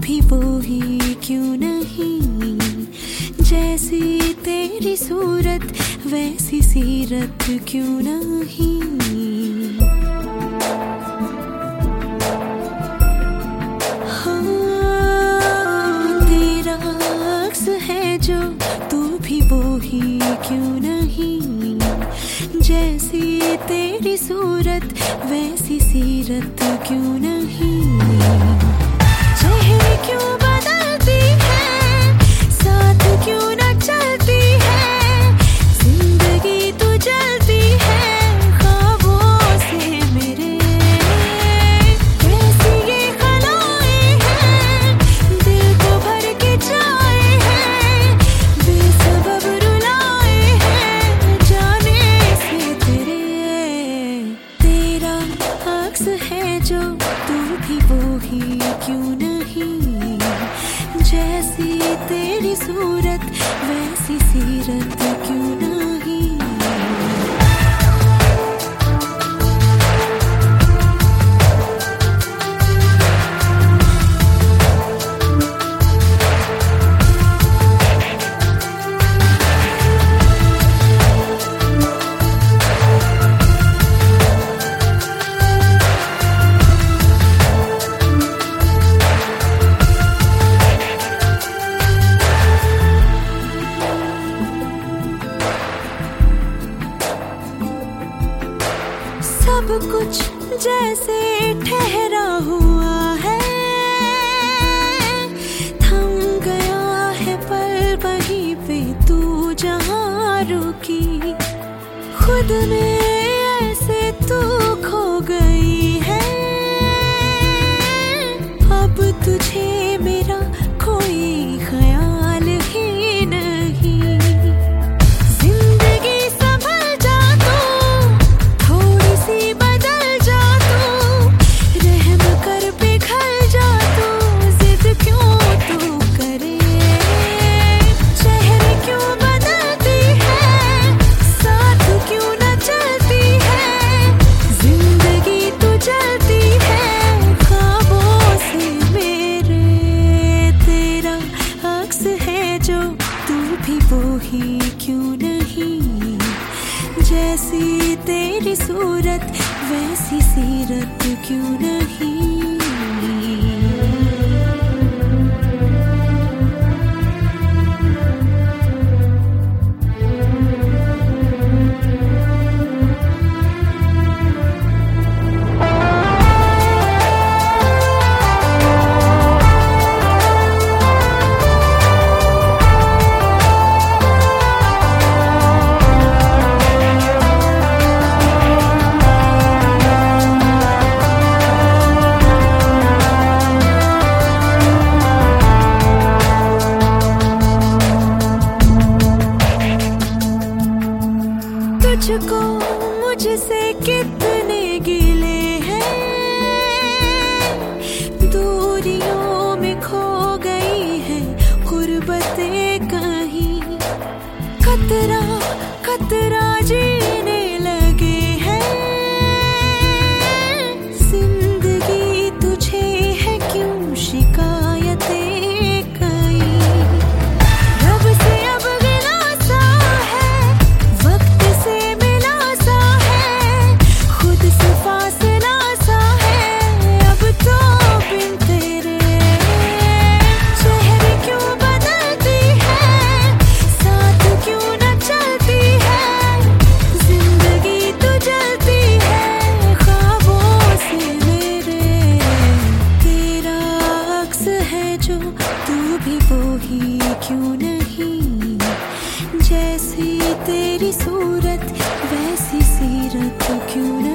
भी वो ही क्यों नहीं, जैसी तेरी सूरत वैसी सीरत क्यों नहीं। हाँ, तेरा अक्स है जो तू भी वो ही क्यों नहीं, जैसी तेरी सूरत वैसी सीरत क्यों नहीं। चेहरे क्यों बदलती है, साथ क्यों न चलती है, जिंदगी तो जलती है ख्वाबों से मेरे। कैसी ये खलाएं हैं, दिल को भर के जाए हैं, बेसबब रुलाए हैं जाने से तेरे। तेरा अक्स है जो तू भी वो ही क्यों नहीं, जैसी तेरी सूरत वैसी सीरत क्यों नहीं। सब कुछ जैसे ठहरा हुआ है, थम गया है पल वहीं पे तू जहाँ रुकी। खुद में ऐसे तू खो गई है, अब तुझे मेरा कोई ख्याल ही नहीं। जिंदगी संभल जा तू, थोड़ी सी बदल जा तू, रहम कर पिघल जा तू, जिद क्यों तू करे। चेहरे क्यों बदलती है, साथ क्यों न चलती है, जिंदगी तो जलती है ख्वाबों से मेरे। तेरा अक्स है जो तू भी वो ही क्यों नहीं, जैसी तेरी सूरत वैसी सीरत क्यों नहीं। तुझको मुझसे कितने गिले हैं, दूरियों में खो गई है गुर्बतें कहीं। कतरा कतरा जीने लगे हैं, जिंदगी तुझे है क्यों शिकायतें कई। रब से अब गिला सा है, वक्त से मिला सा है, खुद से फासला सा है अब तो बिन तेरे। चेहरे क्यों बदलती है, साथ क्यों न चलती है, जिंदगी तो जलती है ख्वाबों से मेरे। तेरा अक्स है जो तू भी वो ही क्यों नहीं, जैसी तेरी सूरत वैसी सीरत क्यों नहीं।